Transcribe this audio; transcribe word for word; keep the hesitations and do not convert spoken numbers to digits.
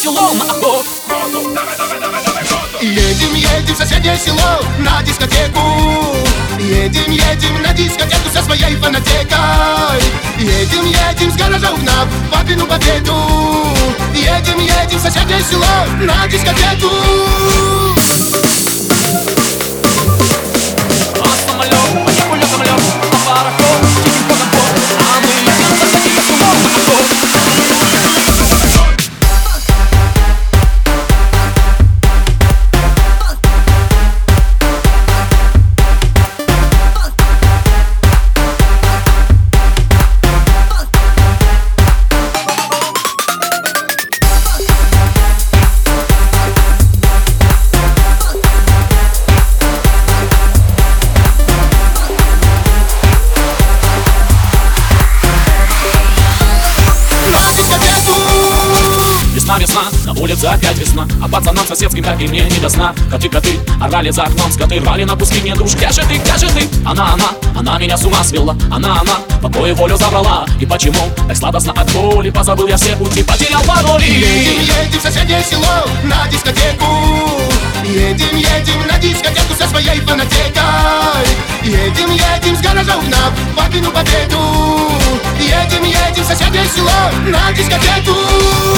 село на охоту. Едем, едем в соседнее село на дискотеку. Едем, едем на дискотеку со своей фанатекой. Едем, едем с гаража угнав папину победу. Едем, едем в соседнее село на дискотеку. А самолет, по небу самолет, по пароходу, тихим ходом пол. А мы едем в соседнее село на охоту. Весна, весна, на улице опять весна. А пацанам соседским, как и мне, не до сна. Коты, коты, орали за окном, скоты рвали на куски мне душ. Где же ты, где же ты? Она, она, она меня с ума свела. Она, она, покой и волю забрала. И почему так сладостно от боли? Позабыл я все пути, потерял пароли. Едем, едем в соседнее село на дискотеку. Едем, едем на дискотеку со своей фанатекой. Едем, едем с гаража угнав папину победу. Едем, едем в соседнее село на дискотеку.